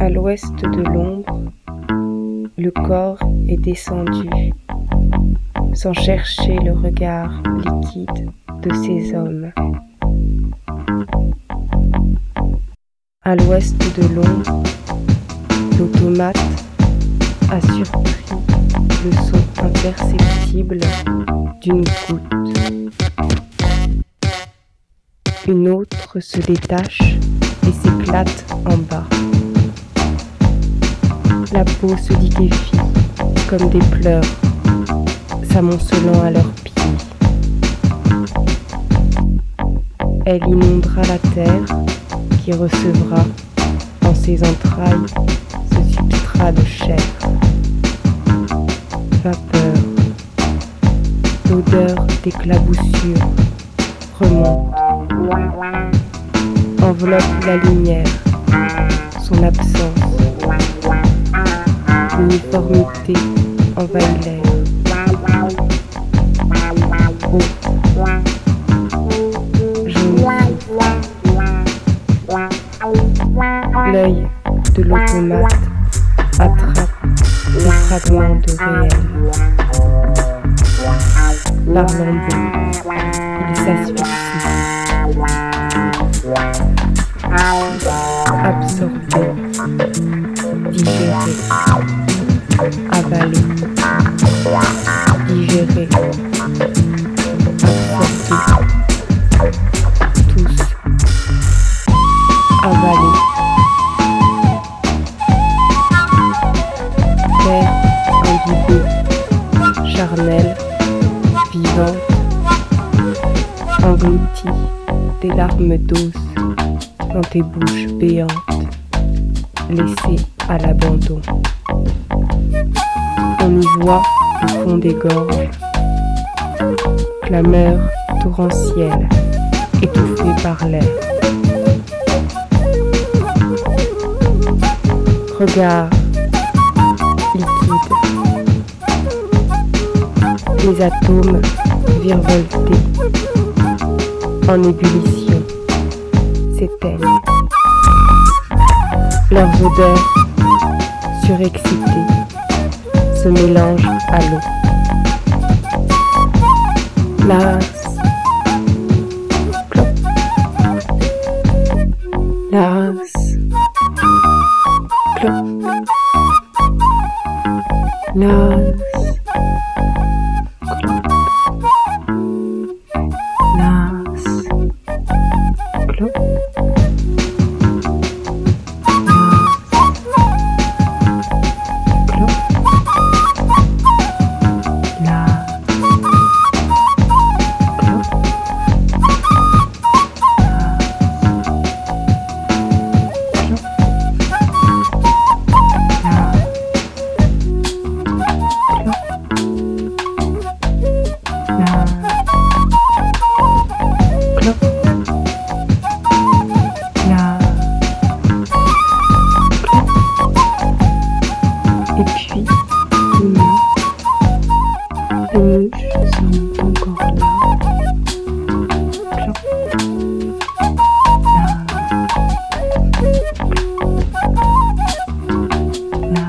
À l'ouest de l'ombre, le corps est descendu, sans chercher le regard liquide de ces hommes. À l'ouest de l'ombre, l'automate a surpris le son imperceptible d'une goutte. Une autre se détache et s'éclate en bas. La peau se liquéfie comme des pleurs, s'amoncelant à leurs pieds. Elle inondera la terre qui recevra en ses entrailles ce substrat de chair. Vapeur, l'odeur d'éclaboussure remonte, enveloppe la lumière, son absence. L'uniformité envahit l'air. Oh, jaune. L'œil de l'automate attrape des fragments de réel. L'arlambeau, il s'asphyxie. Absorbé, digéré, avalé, digéré, absorbé, tous, avalé. Terre imbibée, charnelle, vivante, engloutie des larmes d'os dans tes bouches béantes, laissées à l'abandon. On y voit au fond des gorges, clameur torrentielle, étouffée par l'air. Regard liquide, les atomes virevoltés, en ébullition, s'éteignent. Leurs odeurs surexcitées se mélangent à l'eau. Las, clop, las, clop, las, clop, las, clop. Et puis, demain, les mouches sont encore là. Clop, là,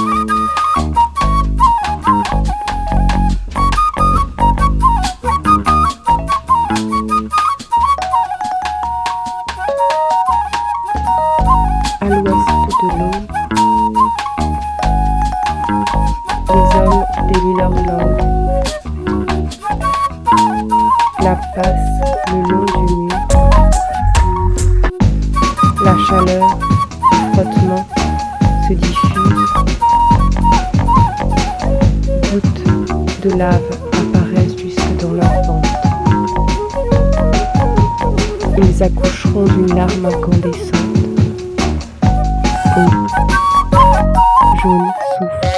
à l'ouest de l'eau, les hommes délient leur langue, la passe le long du mur, la chaleur du frottement se diffuse, gouttes de lave apparaissent jusque dans leur ventre. Ils accoucheront d'une larme incandescente. Oh, jaune souffle.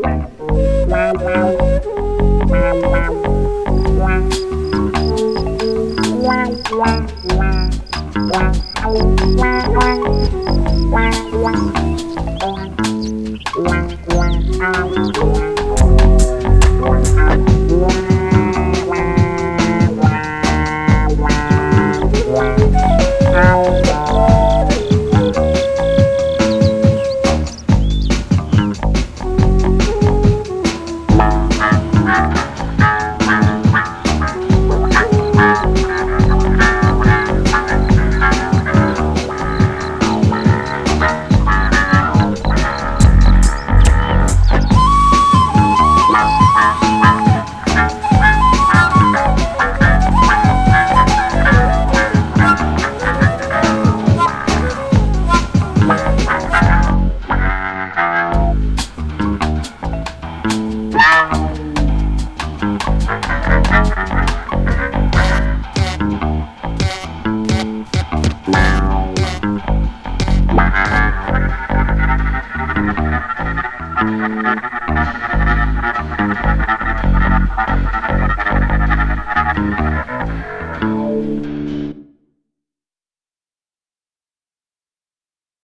Thank you.